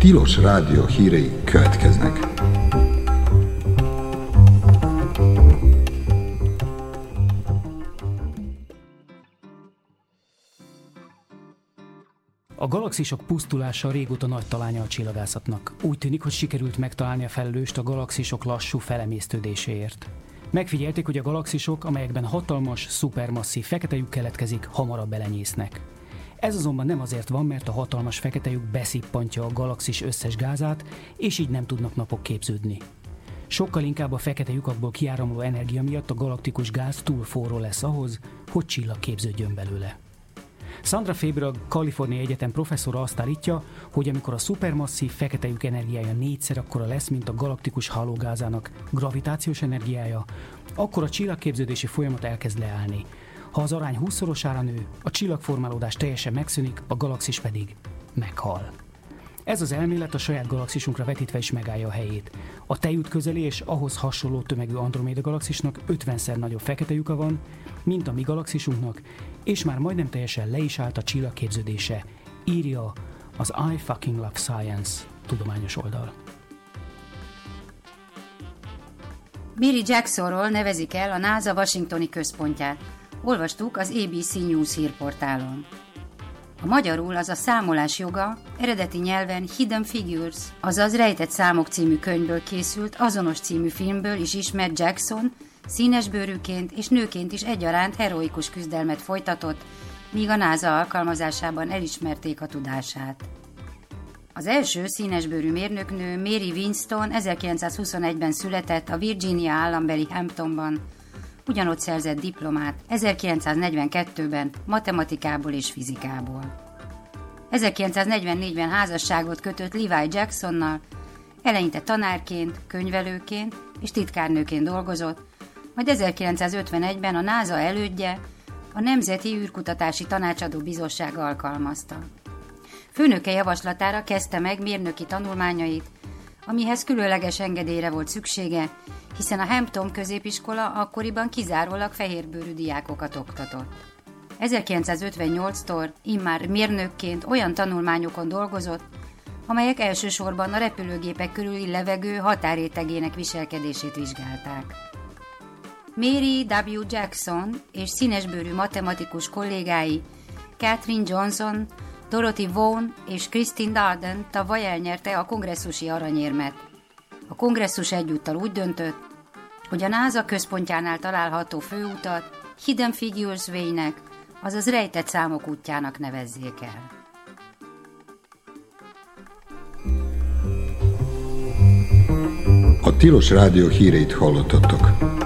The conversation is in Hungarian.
Tilos Rádió hírei következnek. A galaxisok pusztulása régóta nagy talánya a csillagászatnak. Úgy tűnik, hogy sikerült megtalálni a felelőst a galaxisok lassú felemésztődéséért. Megfigyelték, hogy a galaxisok, amelyekben hatalmas, szupermasszív fekete lyuk keletkezik, hamarabb belenyésznek. Ez azonban nem azért van, mert a hatalmas fekete lyuk beszippantja a galaxis összes gázát, és így nem tudnak napok képződni. Sokkal inkább a fekete lyukakból kiáramló energia miatt a galaktikus gáz túl forró lesz ahhoz, hogy csillag képződjön belőle. Sandra Faber, a Kaliforniai Egyetem professzora azt állítja, hogy amikor a szupermasszív fekete lyuk energiája 4-szer akkora lesz, mint a galaktikus hálógázának gravitációs energiája, akkor a csillagképződési folyamat elkezd leállni. Ha az arány 20-szorosára nő, a csillagformálódás teljesen megszűnik, a galaxis pedig meghal. Ez az elmélet a saját galaxisunkra vetítve is megállja a helyét. A Tejút közeli és ahhoz hasonló tömegű Androméda galaxisnak 50-szer nagyobb fekete lyuka van, mint a mi galaxisunknak, és már majdnem teljesen le is állt a csillagképződése, írja az I Fucking Love Science tudományos oldal. Billy Jacksonról nevezik el a NASA washingtoni központját. Olvastuk az ABC News hírportálon. A magyarul az a számolás joga eredeti nyelven Hidden Figures, azaz Rejtett számok című könyvből készült, azonos című filmből is ismert Jackson színesbőrűként és nőként is egyaránt heroikus küzdelmet folytatott, míg a NASA alkalmazásában elismerték a tudását. Az első színesbőrű mérnöknő Mary Winston 1921-ben született a Virginia állambeli Hamptonban, ugyanott szerzett diplomát 1942-ben matematikából és fizikából. 1944-ben házasságot kötött Levi Jacksonnal, eleinte tanárként, könyvelőként és titkárnőként dolgozott, majd 1951-ben a NASA elődje, a Nemzeti űrkutatási Tanácsadó Bizottság alkalmazta. Főnöke javaslatára kezdte meg mérnöki tanulmányait, amihez különleges engedélyre volt szüksége, hiszen a Hampton középiskola akkoriban kizárólag fehérbőrű diákokat oktatott. 1958-tól immár mérnökként olyan tanulmányokon dolgozott, amelyek elsősorban a repülőgépek körüli levegő határrétegének viselkedését vizsgálták. Mary W. Jackson és színesbőrű matematikus kollégái Katherine Johnson, Dorothy Vaughan és Christine Darden tavaly elnyerte a kongresszusi aranyérmet. A kongresszus egyúttal úgy döntött, hogy a NASA központjánál található főutat Hidden Figures Way-nek, azaz rejtett számok útjának nevezzék el. A Tilos Rádió híreit hallottatok.